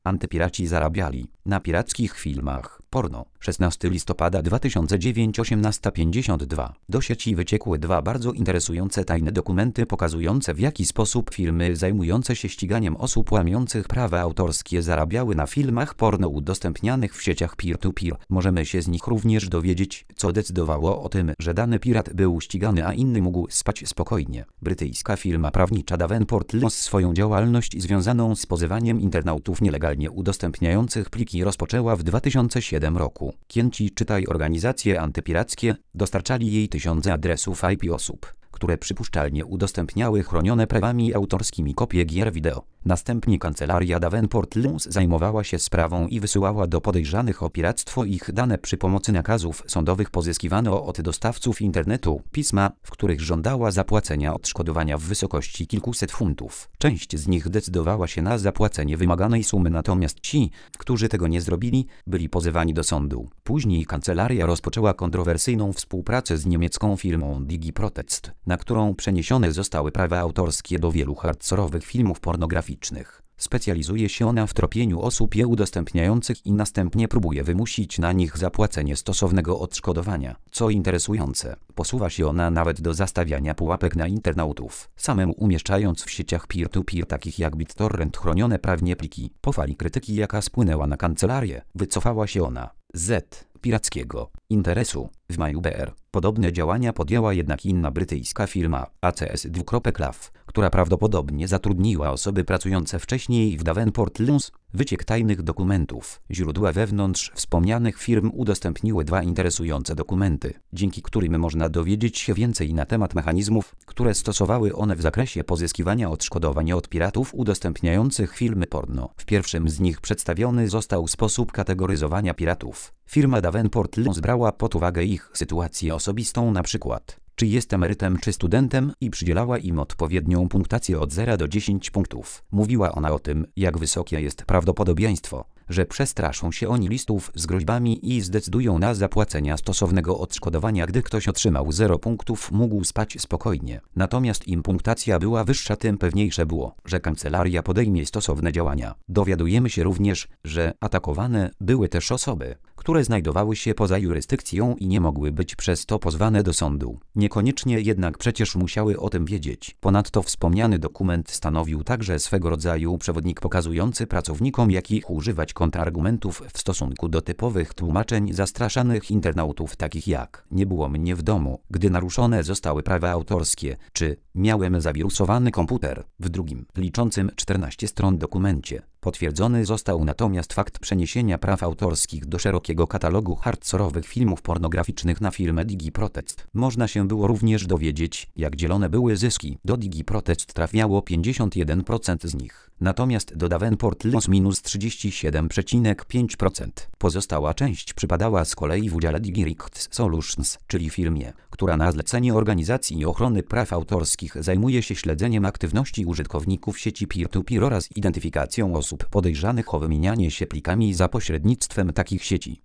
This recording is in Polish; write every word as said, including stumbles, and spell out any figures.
Antypiraci zarabiali na pirackich filmach porno. szesnastego listopada dwa tysiące dziewiątego osiemnasta pięćdziesiąt dwa. Do sieci wyciekły dwa bardzo interesujące tajne dokumenty pokazujące, w jaki sposób firmy zajmujące się ściganiem osób łamiących prawa autorskie zarabiały na filmach porno udostępnianych w sieciach peer-to-peer. Możemy się z nich również dowiedzieć, co decydowało o tym, że dany pirat był ścigany, a inny mógł spać spokojnie. Brytyjska firma prawnicza Davenport Laws swoją działalność związaną z pozywaniem internautów nielegalnie udostępniających pliki rozpoczęła w dwa tysiące siódmym roku. Klienci, czytaj organizacje antypirackie, dostarczali jej tysiące adresów I P osób, które przypuszczalnie udostępniały chronione prawami autorskimi kopie gier wideo. Następnie kancelaria Davenport Laws zajmowała się sprawą i wysyłała do podejrzanych o piractwo ich dane przy pomocy nakazów sądowych. Pozyskiwano od dostawców internetu pisma, w których żądała zapłacenia odszkodowania w wysokości kilkuset funtów. Część z nich decydowała się na zapłacenie wymaganej sumy, natomiast ci, którzy tego nie zrobili, byli pozywani do sądu. Później kancelaria rozpoczęła kontrowersyjną współpracę z niemiecką firmą DigiProtest, na którą przeniesione zostały prawa autorskie do wielu hardkorowych filmów pornograficznych. Specjalizuje się ona w tropieniu osób je udostępniających i następnie próbuje wymusić na nich zapłacenie stosownego odszkodowania. Co interesujące, posuwa się ona nawet do zastawiania pułapek na internautów, samemu umieszczając w sieciach peer-to-peer takich jak BitTorrent chronione prawnie pliki. Po fali krytyki, jaka spłynęła na kancelarię, wycofała się ona z pirackiego interesu. W maju B R podobne działania podjęła jednak inna brytyjska firma A C S Club, która prawdopodobnie zatrudniła osoby pracujące wcześniej w Davenport Laws. Wyciek tajnych dokumentów. Źródła wewnątrz wspomnianych firm udostępniły dwa interesujące dokumenty, dzięki którym można dowiedzieć się więcej na temat mechanizmów, które stosowały one w zakresie pozyskiwania odszkodowań od piratów udostępniających filmy porno. W pierwszym z nich przedstawiony został sposób kategoryzowania piratów. Firma Davenport Laws brała pod uwagę ich sytuację osobistą, np. czy jest emerytem czy studentem, i przydzielała im odpowiednią punktację od zera do dziesięciu punktów. Mówiła ona o tym, jak wysokie jest prawdopodobieństwo, że przestraszą się oni listów z groźbami i zdecydują na zapłacenia stosownego odszkodowania. Gdy ktoś otrzymał zero punktów, mógł spać spokojnie. Natomiast im punktacja była wyższa, tym pewniejsze było, że kancelaria podejmie stosowne działania. Dowiadujemy się również, że atakowane były też osoby, które znajdowały się poza jurysdykcją i nie mogły być przez to pozwane do sądu. Niekoniecznie jednak przecież musiały o tym wiedzieć. Ponadto wspomniany dokument stanowił także swego rodzaju przewodnik pokazujący pracownikom, jakich używać kontrargumentów w stosunku do typowych tłumaczeń zastraszanych internautów, takich jak „nie było mnie w domu, gdy naruszone zostały prawa autorskie” czy „miałem zawirusowany komputer”. W drugim, liczącym czternaście stron dokumencie, potwierdzony został natomiast fakt przeniesienia praw autorskich do szerokiego katalogu hardkorowych filmów pornograficznych na firmę DigiProtest. Można się było również dowiedzieć, jak dzielone były zyski. Do DigiProtest trafiało pięćdziesiąt jeden procent z nich, natomiast do Davenport Laws minus trzydzieści siedem przecinek pięć procent. Pozostała część przypadała z kolei w udziale DigiRights Solutions, czyli firmie, która na zlecenie Organizacji Ochrony Praw Autorskich zajmuje się śledzeniem aktywności użytkowników sieci peer-to-peer oraz identyfikacją osób podejrzanych o wymienianie się plikami za pośrednictwem takich sieci.